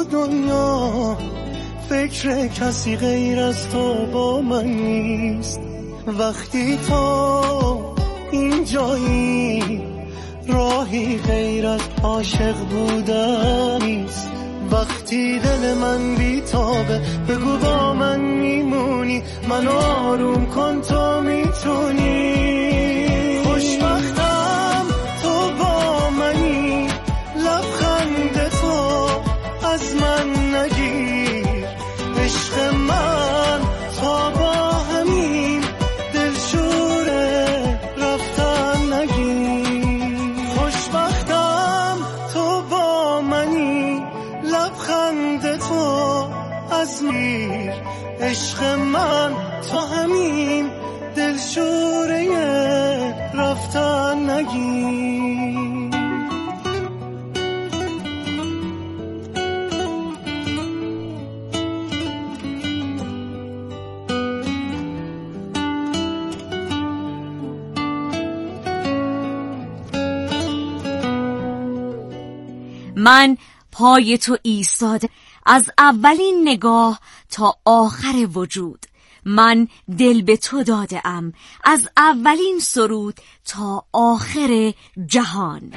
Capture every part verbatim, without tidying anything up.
تو دنیا فکر کسی غیر از تو با من نیست. وقتی تو اینجایی راهی غیر از عاشق بودن نیست. وقتی دل من بیتابه بگو با من میمونی، من آروم کن تو میتونی. خوشبختم تو با منی، لبخند تو از من نگیر. عشق من تا با همین دلشوره رفتن نگیر. خوشبختم تو با منی، لبخند تو از میر. عشق من تا همین دلشوره رفتن نگیر. من پای تو ایستاده از اولین نگاه تا آخر وجود. من دل به تو داده ام از اولین سرود تا آخر جهان.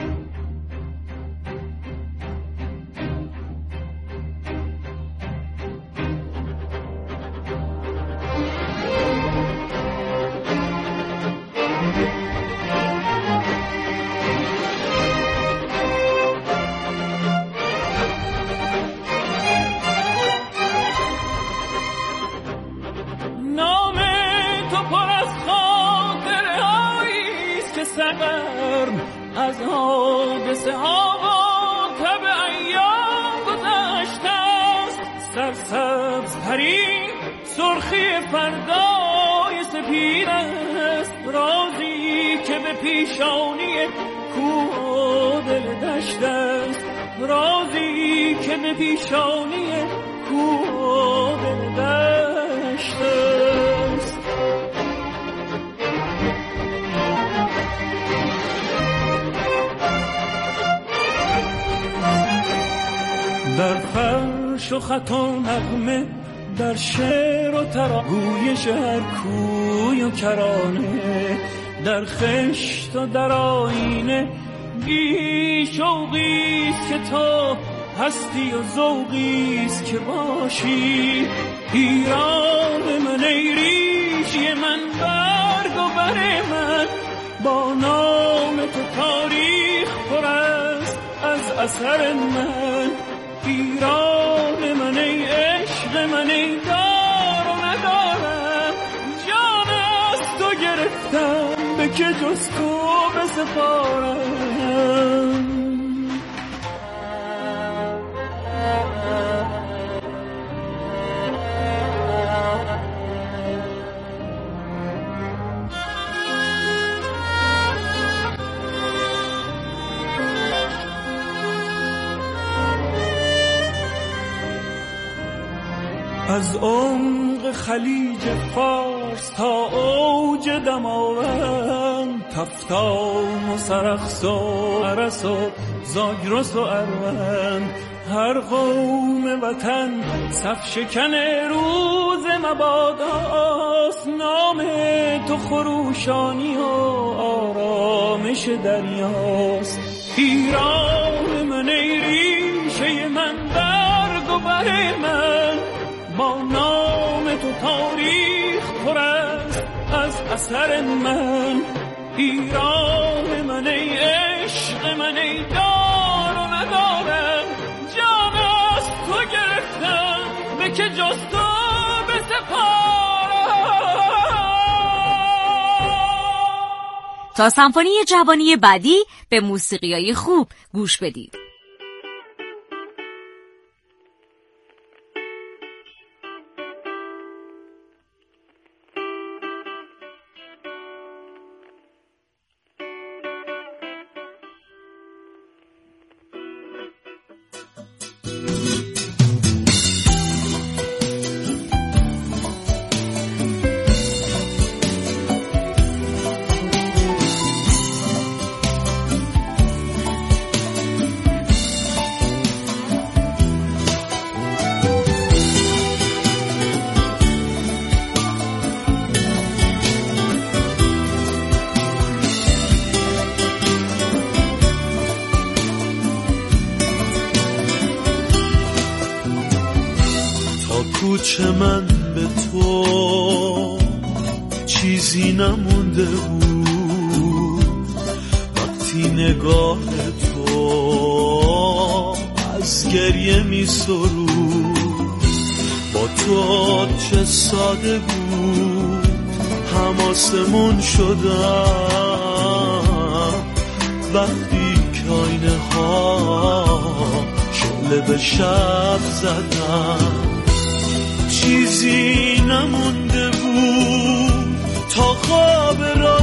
از حادثه ها و تب ایام گذشته است. سرسبز پری سرخی فردای سپید است. رازی که به پیشانی کوه و دل دشت است. رازی که به پیشانی کوه و دل دشت است. در فرش و خط و نغمه، در شعر و تراگویش هر کوی و کرانه، در خشت و در آینه بی شوقیست که تو هستی و ذوقیست که باشی. ایران من ای ریشی من، برگ و بر من با نام تو تاریخ پر است از اثر من. ایران من ای عشق من ای دار و ندارم، جان از تو گرفتم به که جز تو بسپارم. از عمق خلیج فارس تا اوج دماوند، تفتان و سرخس و عرس و زاگرس و اروند، هر قوم وطن صف شکن روز مباداست. نام تو خروشانی و آرامش دریاست. ایران من ای ریشه من، برگ و بر من با نام تو تاریخ پر است از اثر من. ایران من ای عشق من ای دار و ندارم، جان از تو گرفتم به که جز تو بسپارم. تا سمفونی جوانی بعدی به موسیقیای خوب گوش بدید. تو چه من به تو چیزی نمونده بود، وقتی نگاه تو از گریه می سرود. با تو چه ساده بود حماسمون شدم، وقتی که آینه ها شعله به شب زدم. چیزی نمونده بود تا خواب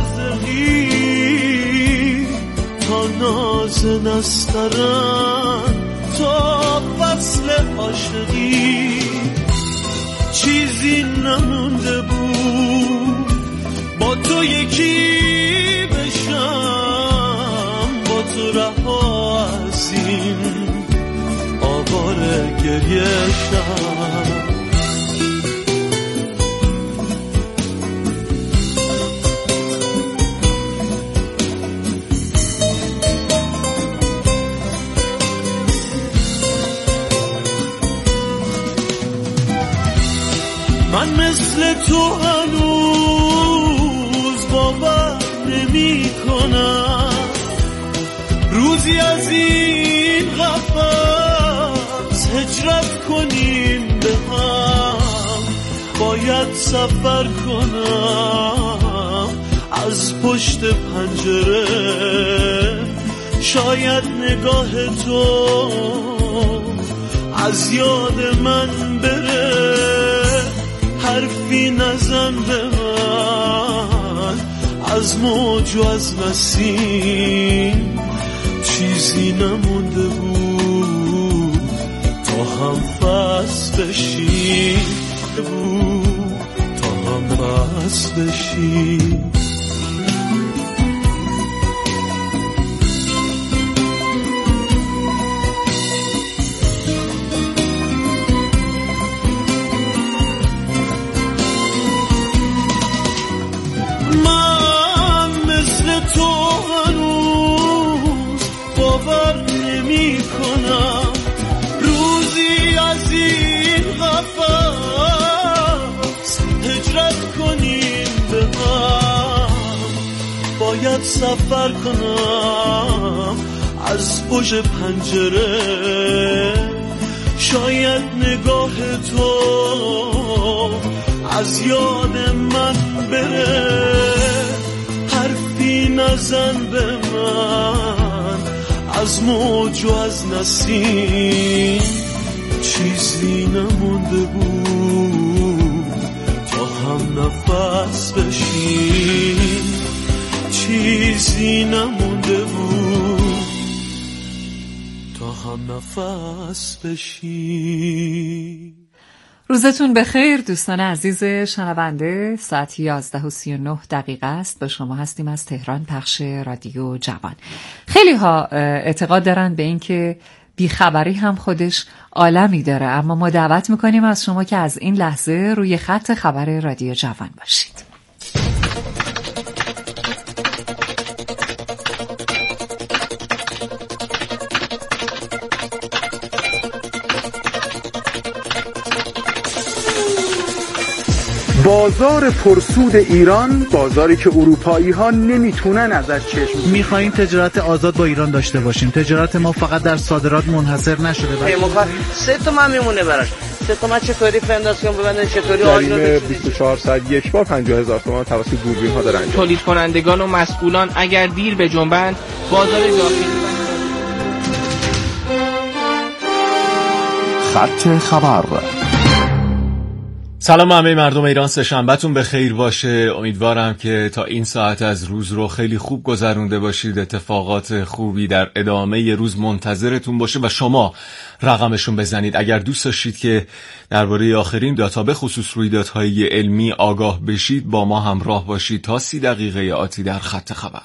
رازقی، تا ناز نسترن، تا فصل عاشقی. چیزی نمونده بود با تو یکی بشم، با تو رها از این آواره گریه شم. من مثل تو هنوز باور نمی کنم روزی از این قفس هجرت کنیم به هم. باید سفر کنم از پشت پنجره، شاید نگاه تو از یاد من بره. حرفی نزن به من از موج و از نسیم، چیزی نمونده بود تا هم فصل بشیم، تا هم فصل بشیم. باید سفر کنم از پشت پنجره، شاید نگاه تو از یاد من بره. حرفی نزن به من از موج و از نسیم، چیزی نمونده بود تا هم نفس بشیم. چیزی نمونده بود تا هم نفس بشیم. روزتون بخیر دوستان عزیز شنونده. ساعت یازده و سی و نه دقیقه است. با شما هستیم از تهران، پخش رادیو جوان. خیلی ها اعتقاد دارن به این که بیخبری هم خودش عالمی داره، اما ما دعوت میکنیم از شما که از این لحظه روی خط خبر رادیو جوان باشید. بازار پرسود ایران، بازاری که اروپایی ها نمیتونن ازش چشم. میخوایم تجارت آزاد با ایران داشته باشیم. تجارت ما فقط در صادرات منحصر نشده. بله مخ سه تا من میمونه براش. سه تا من چطوری فنداسیون ببندن، چطوری آجر بیست و چهار ساعت یک بار پنجاه هزار تومان توسط دوربین ها دارن. تولید کنندگان و مسئولان اگر دیر به جنبند، بازار داخلی. خط خبر. سلام همه مردم ایران، سه‌شنبه‌تون به خیر باشه. امیدوارم که تا این ساعت از روز رو خیلی خوب گذرونده باشید. اتفاقات خوبی در ادامه روز منتظرتون باشه و شما رقمشون بزنید اگر دوست داشتید که درباره آخرین داتا به خصوص رویدادهای علمی آگاه بشید. با ما همراه باشید تا سی دقیقه آتی در خط خبر.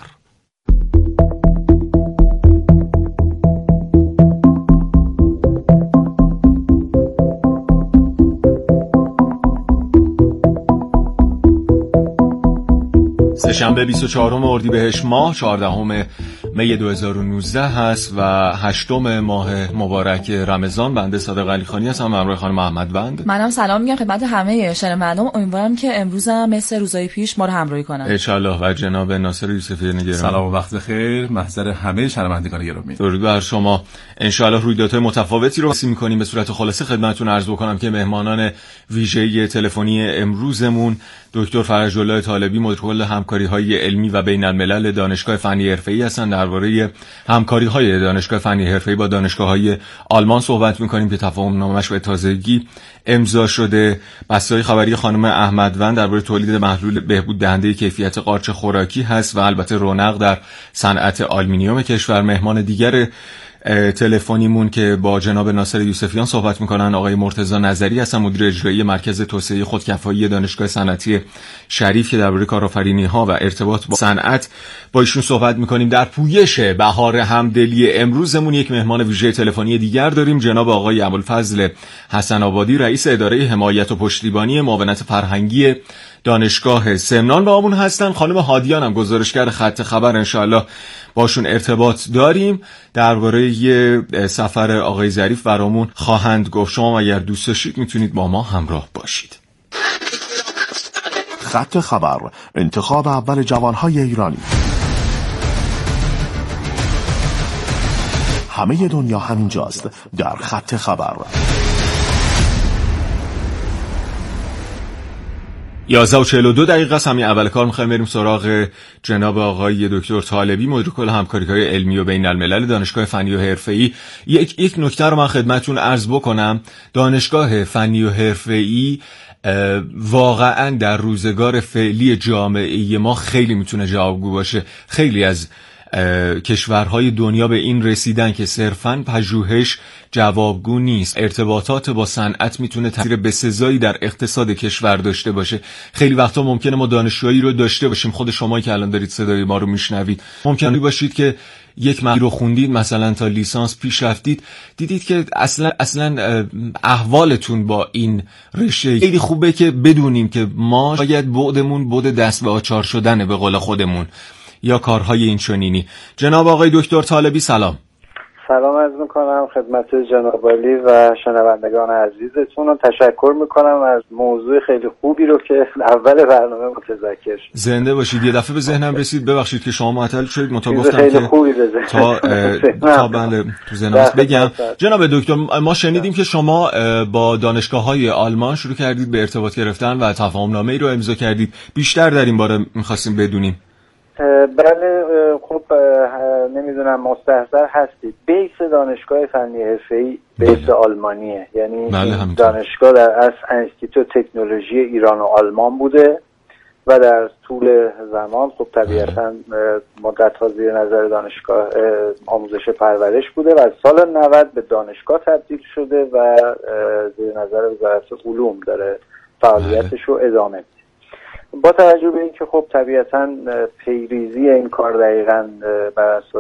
سه‌شنبه بیست و چهارم اردیبهشت ماه، چهاردهم می دو هزار و نوزده هست و هشتم ماه مبارک رمضان. بنده صادق علی خانی هستم همراه خانم احمدوند. منم سلام میگم خدمت همه شنوندگان. امیدوارم که امروز هم مثل روزهای پیش ما رو همراهی کنن ان شاء الله. و جناب ناصر یوسفی نگران. سلام و وقت خیر محضر همه شنوندگان گرامی. درود بر شما. ان شاء الله رویدادهای متفاوتی رو واسه می‌کنیم. به صورت خلاصه خدمتتون عرض بکنم که مهمانان ویژه تلفنی امروزمون دکتر فرج الله طالبی، مدیر کل همکاری‌های علمی و بین‌الملل دانشگاه فنی حرفه‌ای هستند. درباره همکاری‌های دانشگاه فنی حرفه‌ای با دانشگاه‌های آلمان صحبت می‌کنیم که تفاهم‌نامه‌اش به تازگی امضا شده. بسته‌های خبری خانم احمدوند درباره تولید محلول بهبود دهنده کیفیت قارچ خوراکی هست و البته رونق در صنعت آلومینیوم کشور. مهمان دیگر تلفنیمون که با جناب ناصر یوسفیان صحبت میکنن آقای مرتضی نظری هستن، مدیر اجرایی مرکز توسعه خودکفایی دانشگاه صنعتی شریف که درباره کارآفرینی‌ها و ارتباط با صنعت با ایشون صحبت میکنیم. در پویش بهار همدلی امروزمون یک مهمان ویژه تلفنی دیگر داریم، جناب آقای ابوالفضل حسن آبادی، رئیس اداره حمایت و پشتیبانی معاونت فرهنگی دانشگاه سمنان با همون هستن. خانم هادیان هم گزارشگر خط خبر، انشاءالله باشون ارتباط داریم. درباره سفر آقای ظریف برامون خواهند گفت. شما اگر دوست داشتید میتونید با ما همراه باشید. خط خبر، انتخاب اول جوانهای ایرانی. همه دنیا همینجاست در خط خبر. یازده و چهل و دو دقیقه است. همین اول کار میخوایم بریم سراغ جناب آقای دکتر طالبی، مدیر کل همکاری‌های علمی و بین‌الملل دانشگاه فنی و حرفه‌ای. یک یک نکته رو من خدمتتون عرض بکنم. دانشگاه فنی و حرفه‌ای واقعا در روزگار فعلی جامعه ما خیلی میتونه جوابگو باشه. خیلی از کشورهای دنیا به این رسیدن که صرفاً پژوهش جوابگو نیست. ارتباطات با صنعت میتونه تاثیر بسزایی در اقتصاد کشور داشته باشه. خیلی وقتا ممکنه ما دانشجویی رو داشته باشیم، خود شما که الان دارید صدای ما رو میشنوید ممکنه باشید که یک مقاله رو خوندید، مثلا تا لیسانس پیش رفتید، دیدید که اصلا اصلا احوالتون با این رشته خیلی خوبه که بدونیم که ما شاید بعدمون بعد دست به آچار شدنه به قول خودمون یا کارهای این چنینی. جناب آقای دکتر طالبی سلام. سلام عرض میکنم خدمت جناب عالی و شنوندگان عزیزتون و تشکر میکنم از موضوع خیلی خوبی رو که اول برنامه متذکر شد. زنده باشید. یه دفعه به ذهنم رسید، ببخشید که شما معطل شدید، متا گفتم خیلی که خوبی به ذهن تا تا بله تو ذهنم بگم. جناب دکتر ما شنیدیم که شما با دانشگاه‌های آلمان شروع کردید به ارتباط گرفتن و تفاهم‌نامه‌ای رو امضا کردید. بیشتر در این باره می‌خواستیم بدونیم. بله خب نمیدونم مستحضر هستید، بیس دانشگاه فنی حرفه‌ای بیس بله. آلمانیه، یعنی بله دانشگاه در اصل انستیتوت تکنولوژی ایران و آلمان بوده و در طول زمان خب طبیعتاً مدت‌ها زیر نظر دانشگاه آموزش پرورش بوده و از سال نود به دانشگاه تبدیل شده و زیر نظر وزارت علوم داره فعالیتش رو ادامه. با توجه به اینکه خب طبیعتاً پیریزی این کار دقیقاً بر اساس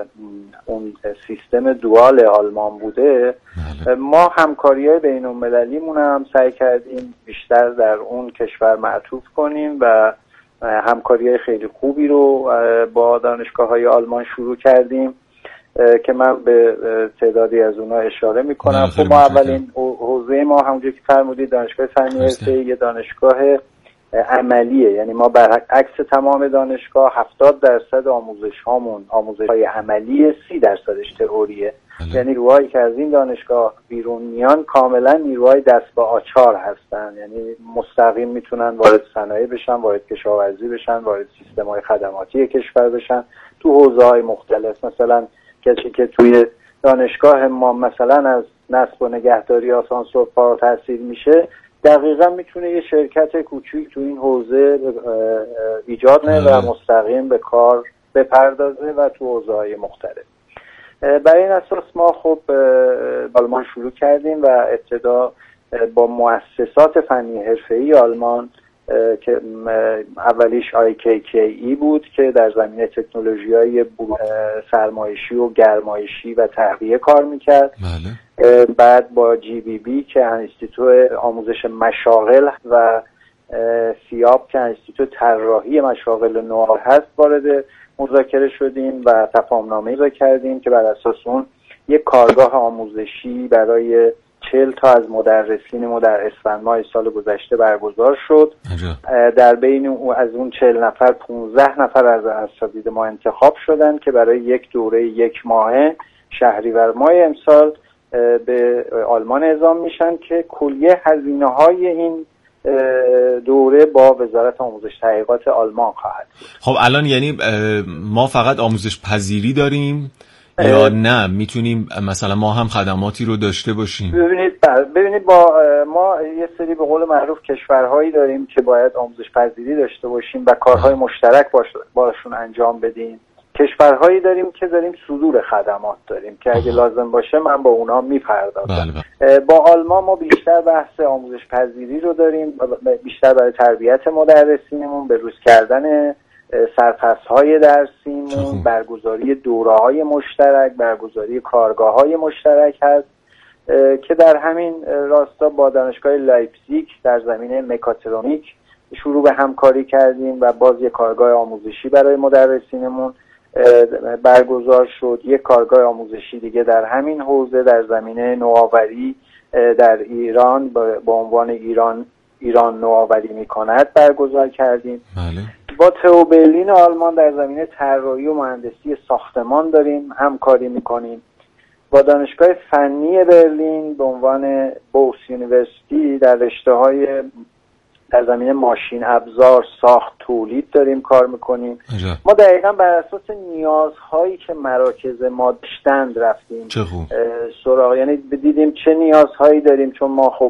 اون سیستم دوال آلمان بوده، بله. ما همکاری‌های بین‌المللیمون هم سعی کردیم بیشتر در اون کشور معطوف کنیم و همکاری‌های خیلی خوبی رو با دانشگاه‌های آلمان شروع کردیم که من به تعدادی از اونها اشاره می‌کنم. خب ما اولین حوزه ما همونجوری که فرمودید دانشگاه فنی حرفه‌ای یه دانشگاه عملیه، یعنی ما برعکس تمام دانشگاه هفتاد درصد آموزش هامون آموزش های عملی، سی درصدش تئوریه. یعنی نیروهایی که از این دانشگاه بیرون میان کاملا نیروهای دست به آچار هستن، یعنی مستقیم میتونن وارد صنایع بشن، وارد کشاورزی بشن، وارد سیستم های خدماتی کشور بشن تو حوزه های مختلف. مثلا کسی که توی دانشگاه ما مثلا از نصب و نگهداری آسانسور فارغ التحصیل میشه، دقیقا میتونه یه شرکت کوچیک تو این حوزه ایجاد نه و مستقیم به کار بپردازه و تو حوزه‌های مختلف. برای این اساس ما خب آلمان شروع کردیم و ابتدا با مؤسسات فنی حرفه‌ای آلمان که اولیش آی کی کی ای بود که در زمینه تکنولوژی‌های سرمایشی و گرمایشی و تهویه کار میکرد. بله. بعد با جی بی بی که انستیتوت آموزش مشاغل و سیاب که انستیتوت طراحی مشاغل نوآور هست وارد مذاکره شدیم و تفاهمنامه امضا کردیم که بر اساس اون یک کارگاه آموزشی برای چهل تا از مدرسین ما در اسفند ماه سال گذشته برگزار شد. در بین او از اون چهل نفر پانزده نفر از اساتید ما انتخاب شدن که برای یک دوره یک ماهه شهریور ماه امسال به آلمان اعزام میشن که کلیه هزینه های این دوره با وزارت آموزش تحقیقات آلمان خواهد بود. خب الان یعنی ما فقط آموزش پذیری داریم یا نه میتونیم مثلا ما هم خدماتی رو داشته باشیم؟ ببینید ببینید با ما یه سری به قول معروف کشورهایی داریم که باید آموزش پذیری داشته باشیم و کارهای مشترک باشون انجام بدیم. کشورهایی داریم که داریم صدور خدمات داریم که اگه لازم باشه من با اونا میپردازم. با آلمان ما بیشتر بحث آموزش پذیری رو داریم، بیشتر برای تربیت مدرسینمون، به روز کردن سرفصل‌های درسیمون، برگزاری دوره‌های مشترک، برگزاری کارگاه‌های مشترک هست که در همین راستا با دانشگاه لایپزیگ در زمینه مکاترونیک شروع به همکاری کردیم و باز یک کارگاه آموزشی برای مدرسینمون برگزار شد. یک کارگاه آموزشی دیگه در همین حوزه در زمینه نوآوری در ایران با عنوان ایران ایران نوآوری می‌کند برگزار کردیم. بله. با تئو برلین آلمان در زمینه طراحی و مهندسی ساختمان داریم همکاری می‌کنیم. با دانشگاه فنی برلین به عنوان بوس یونیورسیتی در رشته‌های در زمینه ماشین ابزار، ساخت، تولید داریم کار میکنیم. ما دقیقاً بر اساس نیازهایی که مراکز ما داشتند رفتیم سراغ، یعنی دیدیم چه نیازهایی داریم، چون ما خب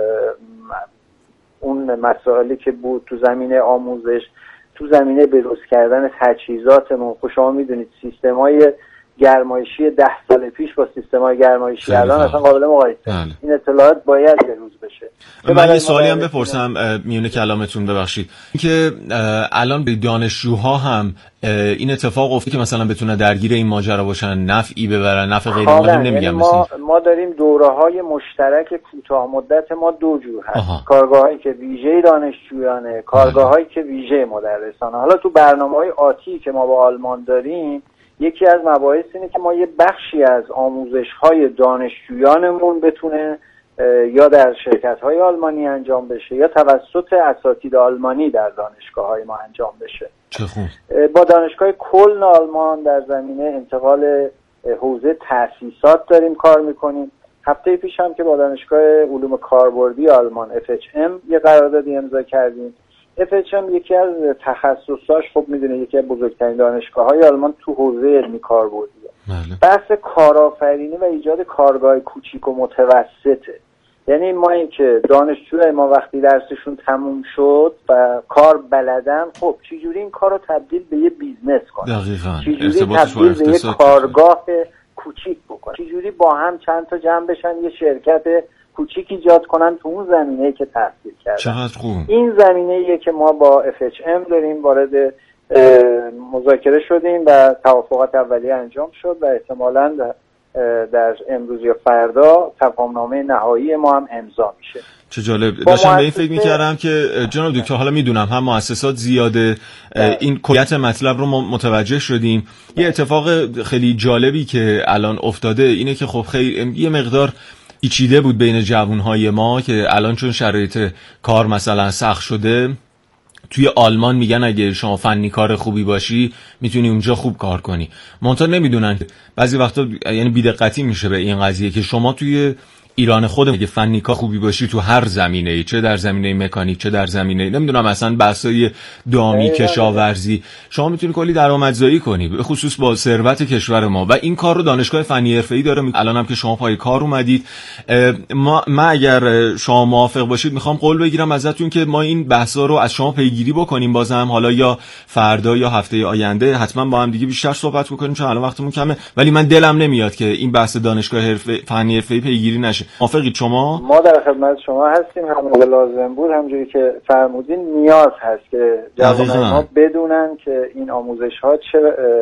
اون مسائلی که بود تو زمینه آموزش، تو زمینه بروز کردن تجهیزاتمون، خب شما میدونید سیستم‌های گرمایشی ده سال پیش با سیستم‌های گرمایشی الان اصلا قابل مقایسه. این اطلاعات باید بروز بشه. من یه سوالی هم بپرسم میونه کلامتون، ببخشید، که الان به دانشجوها هم این اتفاق افتاد که مثلا بتونن درگیر این ماجرا باشن، نفعی ببرن، نفع غیر مهم نمیگم. یعنی ما ما داریم دوره‌های مشترک کوتاه مدت ما دو جور هست. کارگاهایی که ویژه دانشجویانه، کارگاهایی که ویژه مدرسانه. حالا تو برنامه‌های آتی که ما با آلمان داریم، یکی از مباحث اینه که ما یه بخشی از آموزش‌های دانشجویانمون بتونه یا در شرکت‌های آلمانی انجام بشه یا توسط اساتید آلمانی در دانشگاه‌های ما انجام بشه. چه خوب. با دانشگاه کلن آلمان در زمینه انتقال حوزه تأسیسات داریم کار می‌کنیم. هفته پیش هم که با دانشگاه علوم کاربردی آلمان اف اچ ام یه قراردادی امضا کردیم. اف اچ ام یکی از تخصصاش خب میدونه یکی از بزرگترین دانشگاه‌های آلمان تو حوزه علمی کاربردیه. بحث کارآفرینی و ایجاد کارگاه کوچیک و متوسطه. یعنی ما این که دانشجوی ما وقتی درسشون تموم شد و کار بلدن، خب چجوری این کار رو تبدیل به یه بیزنس کنن، چجوری تبدیل به یه کارگاه کوچیک بکنن، چجوری با هم چند تا جمع بشن یه شرکت کوچیک ایجاد کنن تو اون زمینه‌ای که تحصیل کردن. چقدر خوب. این زمینه‌ایه که ما با اف اچ ام داریم وارد مذاکره شدیم و توافقات اولیه انجام شد و احتمالاً در امروز یا فردا تفاهمنامه نهایی ما هم امضا میشه. چه جالب. داشتم به این فکر میکردم که جناب دکتر، حالا میدونم هم مؤسسات زیاده، این کلیت مطلب رو ما متوجه شدیم. یه اتفاق خیلی جالبی که الان افتاده اینه که خب خیلی یه مقدار پیچیده بود بین جوانهای ما که الان چون شرایط کار مثلا سخت شده، توی آلمان میگن اگه شما فنی کار خوبی باشی میتونی اونجا خوب کار کنی. منتها نمیدونن بعضی وقتا، یعنی بی‌دقتی میشه به این قضیه که شما توی ایران خودم اگه فنی کار خوبی باشی تو هر زمینه‌ای، چه در زمینه مکانیک چه در زمینه نمیدونم اصلا بحثای دامی، کشاورزی، شما میتونی کلی درآمدزایی کنی، به خصوص با ثروت کشور ما. و این کار رو دانشگاه فنی حرفه‌ای داره. الان هم که شما پای کار اومدید، ما ما اگر شما موافق باشید میخوام قول بگیرم ازتون که ما این بحثا رو از شما پیگیری بکنیم، بازم حالا یا فردا یا هفته آینده حتما با هم دیگه بیشتر صحبت بکنیم چون الان وقتمون کمه. ولی من دلم نمیاد که این بحث دانشگاه حرفه فنی حرفه‌ای پیگیری نشه. موافقید شما؟ ما در خدمت شما هستیم. همون لازم بود، همونجوری که فرمودین نیاز هست که جوانان ما بدونن که این آموزش‌ها چه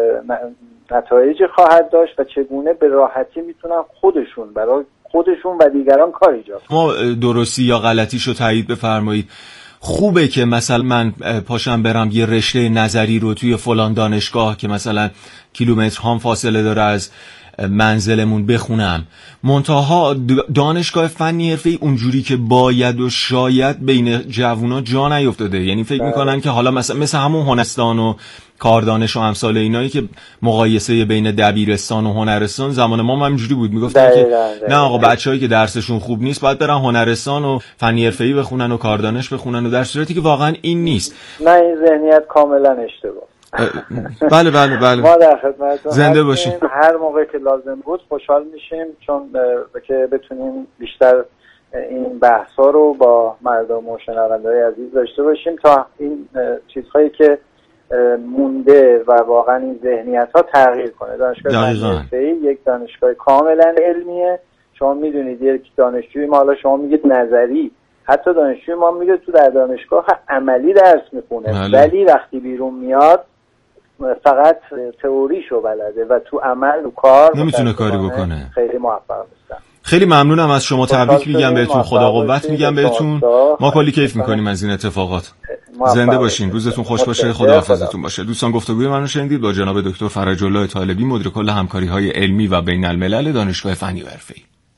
نتایجی خواهد داشت و چگونه به راحتی میتونن خودشون برای خودشون و دیگران کار ایجاد کنن. ما درستی یا غلطیشو تایید بفرمایید. خوبه که مثلا من پاشم برم یه رشته نظری رو توی فلان دانشگاه که مثلا کیلومترها فاصله داره از منزلمون بخونم، منتها دانشگاه فنی حرفه‌ای اونجوری که باید و شاید بین جوونا جا نیفتاده. یعنی فکر میکنن که حالا مثلا مثل همون هنرستان و کاردانش و امثال اینایی که مقایسه بین دبیرستان و هنرستان زمان ما هم اینجوری بود، میگفتن که نه آقا بچه‌هایی که درسشون خوب نیست باید برن هنرستان و فنی حرفه‌ای بخونن و کاردانش بخونن، و در صورتی که واقعا این نیست. نه این ذهنیت کاملا اشتباه. بله بله بله ما در خدمتتون زنده باشیم. هر موقع که لازم بود خوشحال میشیم، چون که بتونیم بیشتر این بحثا رو با مردم و شنونده‌های عزیز داشته باشیم تا این چیزهایی که مونده و واقعا این ذهنیت‌ها تغییر کنه. دانشگاه فنی یک دانشگاه کاملا علمیه. شما میدونید یک دانشجوی ما، حالا شما میگید نظری، حتی دانشجوی ما میگه تو در دانشگاه عملی درس میخونه، ولی وقتی بیرون میاد فقط تئوریشو بلده و تو عمل و کار نمیتونه کاری بکنه. خیلی موفق نیستن. خیلی ممنونم از شما، تبریک میگم بهتون، خدا قوت میگم بهتون. ما کلی کیف میکنیم از این اتفاقات. زنده باشین، روزتون خوش باشه، خداحافظتون باشه. دوستان گفتگوی منو شنیدید با جناب دکتر فرج الله طالبی، مدیر کل همکاری‌های علمی و بین الملل دانشگاه فنی و حرفه‌ای.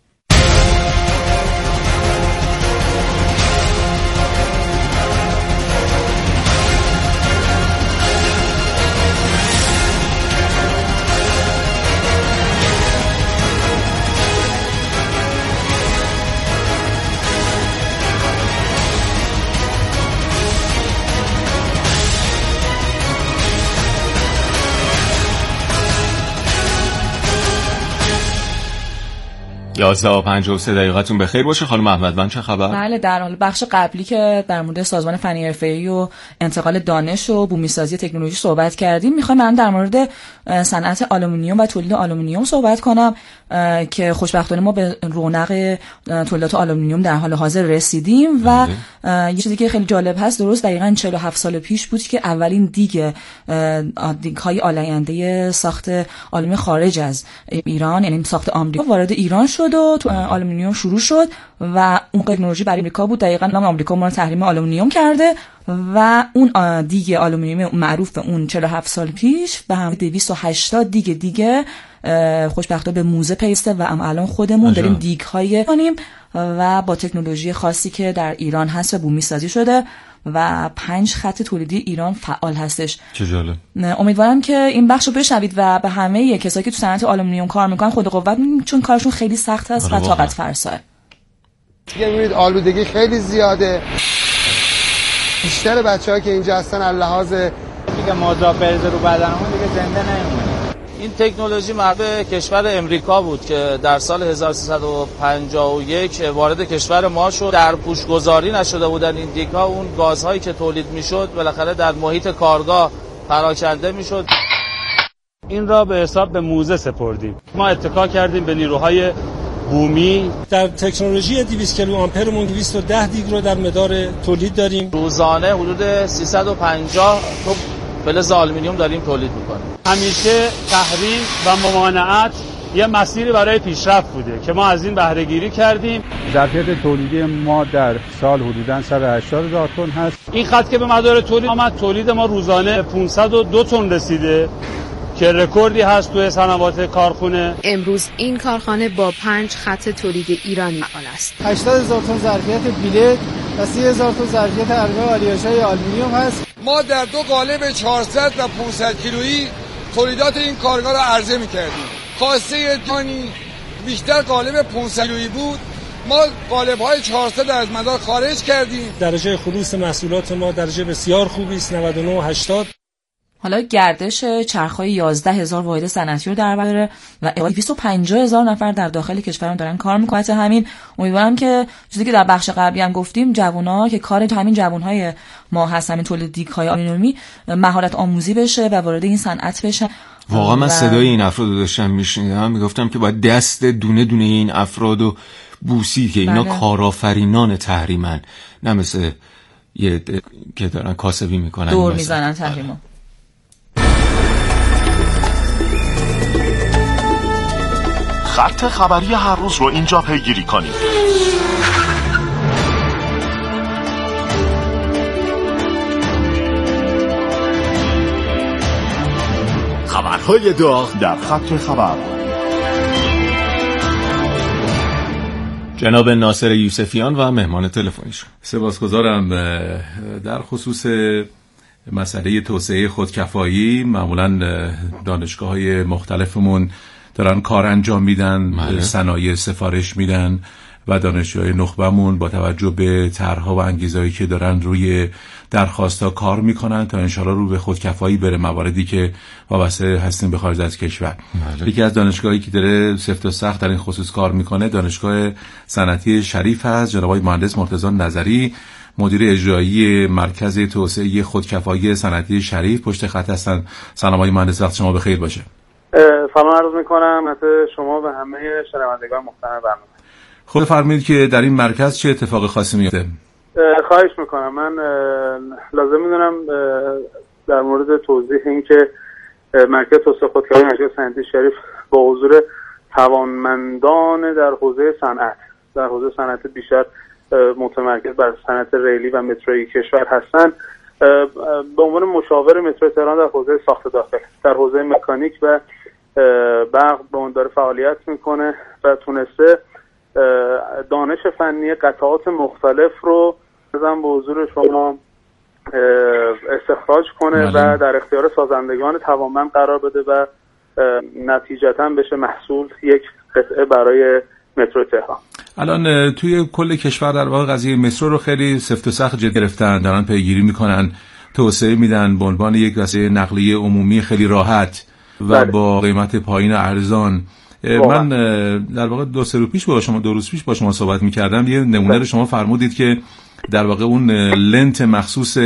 یازده و پنجاه و سه دقیقتون بخیر باشه. خانم احمدوند چه خبر؟ بله، در بخش قبلی که در مورد سازمان فنی حرفه‌ای و انتقال دانش و بومی‌سازی تکنولوژی صحبت کردیم، میخوام من در مورد صنعت آلومینیوم و تولید آلومینیوم صحبت کنم که خوشبختانه ما به رونق تولیدات آلومینیوم در حال حاضر رسیدیم و یه چیزی که خیلی جالب هست، درست دقیقاً چهل و هفت سال پیش بود که اولین دیگ دیگ‌های آلاینده ساخت آلومینیوم خارج از ایران، یعنی ساخت آمریکا، وارد ایران شد و تو آلومینیوم شروع شد و اون تکنولوژی برای آمریکا بود. دقیقاً نام آمریکا ما رو تحریم آلومینیوم کرده و اون دیگ آلومینیوم معروف به اون چهل و هفت سال پیش به هم دویست و هشتاد دیگ دیگه خوشبختانه به موزه پیوسته و ام الان خودمون داریم دیگ‌های کنیم و با تکنولوژی خاصی که در ایران هست و بومی سازی شده و پنج خط تولیدی ایران فعال هستش. چه جالب. امیدوارم که این بخشو بشنوید و به همه کسایی که تو صنعت آلومینیوم کار میکنن خود قوت میدیم، چون کارشون خیلی سخت است و طاقت فرساه. دیگه میبینید آلودگی خیلی زیاده. بیشتر بچه‌ها که اینجا هستن از لحاظ دیگه مادراب بریزه رو بدنمون دیگه زنده نمیمونه. این تکنولوژی مربوط به کشور امریکا بود که در سال هزار و سیصد و پنجاه و یک وارد کشور ما شد. در پوشگذاری نشده بودن این دیگ‌ها، اون گازهایی که تولید میشد بالاخره در محیط کارگاه پراکنده میشد. این را به حساب به موزه سپردیم. ما اتکا کردیم به نیروهای بومی. در تکنولوژی دویست کیلو آمپرمون دویست و ده دیگ رو در مدار تولید داریم. روزانه حدود سیصد و پنجاه تا فلز آلومینیوم داریم تولید میکنیم. همیشه تحریم و ممانعت یه مسیری برای پیشرفت بوده که ما از این بهره گیری کردیم. ظرفیت تولیدی ما در سال حدوداً صد و هشتاد هزار تن هست. این خط که به مدار تولید آمد، تولید ما روزانه پانصد و دو تن رسیده که رکوردی هست توی صنوات کارخونه. امروز این کارخانه با پنج خط تولید ایرانی فعال است. هشتاد هزار تن ظرفیت بیلیت و سی هزار تن ظرفیت انواع آلیاژهای آلومینیوم هست. ما در دو قالب چهارصد و پانصد کیلویی تولیدات این کارگاه را عرضه می‌کردیم. خواسته جهانی بیشتر قالب پانصد کیلویی بود. ما قالب‌های چهارصد از مدار خارج کردیم. درجه خلوص محصولات ما درجه بسیار خوبی است، نود و نه و هشتاد. حالا گردش چرخ‌های یازده هزار واحد صنعتی رو در بر داره و دویست و پنجاه هزار نفر در داخل کشورمون دارن کار می‌کنن. همین امیدوارم که چیزی که در بخش قبلی هم گفتیم، جوونا که کار همین جوان‌های ما هست، همین تولید دیگ‌های آلومینیومی، مهارت آموزی بشه و وارد این صنعت بشن. واقعا من صدای این افراد رو داشتم میشنیدم، میگفتم که باید دست دونه دونه این افراد رو بوسید که اینا بله. کارآفرینان تحریمن، نه مثل یه که دارن کاسبی میکنن دور میزنن تحریما. خط خبری هر روز رو اینجا پیگیری کنید. خبرهای داغ در خط خبر. جناب ناصر یوسفیان و مهمان تلفنیشون. سپاسگزارم. در خصوص مسئله توسعه خودکفایی معمولا دانشگاه‌های مختلفمون دارن کار انجام میدن، صنایع سفارش میدن و دانشجوهای نخبمون با توجه به طرح‌ها و انگیزه‌ای که دارن روی درخواست‌ها کار میکنن تا انشالله رو به خودکفایی بره مواردی که وابسته هستیم به خارج از کشور. ماله. یکی از دانشگاهایی که داره سفت و سخت در این خصوص کار میکنه دانشگاه صنعتی شریف هست. جناب آقای مهندس مرتضی نظری مدیر اجرایی مرکز توسعه خودکفایی صنعتی شریف پشت خط هستن. سلام آقای مهندس، وقت شما بخیر باشه. سلام عرض میکنم خدمت شما و همه شنوندگان محترم برنامه. خود فرمایید که در این مرکز چه اتفاق خاصی میفته؟ خواهش میکنم. من لازم میدونم در مورد توضیح این که مرکز توسعه خودکفایی مرکز صنعتی شریف با حضور توانمندان در حوزه صنعت در حوزه صنعت بیشتر متمرکز بر صنعت ریلی و متروی کشور هستند، به عنوان مشاور مترو تهران در حوزه ساخت داخل در حوزه مکانیک و برق به اون داره فعالیت میکنه و تونسته دانش فنی قطعات مختلف رو بزن به حضور شما استخراج کنه مالی. و در اختیار سازندگان توانمند قرار بده و نتیجتاً بشه محصول یک قطعه برای مترو تهران. الان توی کل کشور در واقع قضیه مترو رو خیلی سفت و سخت جدی گرفتن، دارن پیگیری میکنن، توسعه میدن به عنوان یک وسیله نقلیه عمومی خیلی راحت و بله. با قیمت پایین و ارزان. واقعا. من در واقع دو سه روز پیش با شما دو روز پیش با شما صحبت میکردم، یه نمونه رو شما فرمودید که در واقع اون لنت مخصوص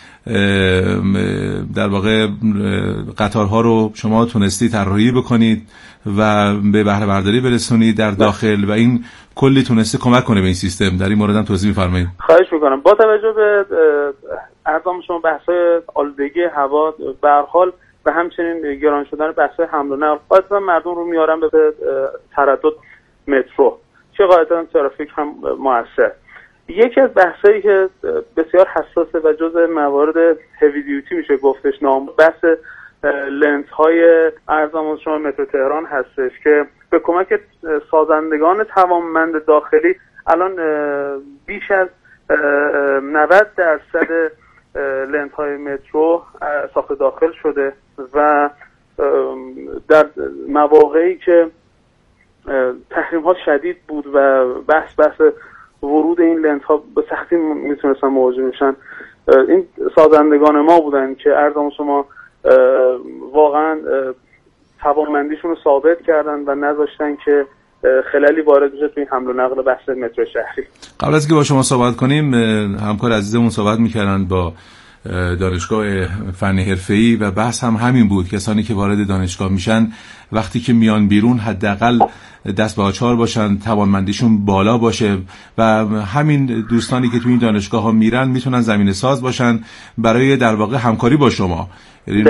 در واقع قطارها رو شما تونستی طراحی بکنید و به بهره برداری برسونید در داخل و این کلی تونسته کمک کنه به این سیستم. در این مورد هم توضیح می‌فرمایید. خواهش می‌کنم. با توجه به ارزام شما بحث‌های آلودگی هوا به هر حال و همچنین گران شدن بحث حمل و نقل قاعدتاً مردم رو میارن به تردد مترو، چه قاعدتاً ترافیک هم مؤثر. یکی از بحثایی که بسیار حساسه و جزء موارد هیوی دیوتی میشه گفتش نام بحث لنز های ارزان شما مترو تهران هستش که به کمک سازندگان توانمند داخلی الان بیش از نود درصد لنز های مترو ساخت داخل شده و در مواقعی که تحریم ها شدید بود و بحث بحث ورود این لنز ها به سختی میتونستن مواجه میشن، این سازندگان ما بودن که ارزم شما واقعا توانمندیشون رو ثابت کردن و نذاشتن که خلالی وارد بشه توی حمل و نقل بحث مترو شهری. قبل از که با شما صحبت کنیم همکار عزیزمون صحبت میکردن با دانشگاه فنی حرفه‌ای و بحث هم همین بود، کسانی که وارد دانشگاه میشن وقتی که میان بیرون حداقل دست به آچار باشن، توانمندیشون بالا باشه و همین دوستانی که توی این دانشگاه ها میرن میتونن زمینه ساز باشن برای در واقع همکاری با شما.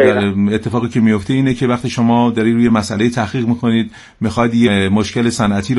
اتفاقی که میفته اینه که وقتی شما داری روی مسئله تحقیق میکنید، میخواید یه مشکل صنعتی رو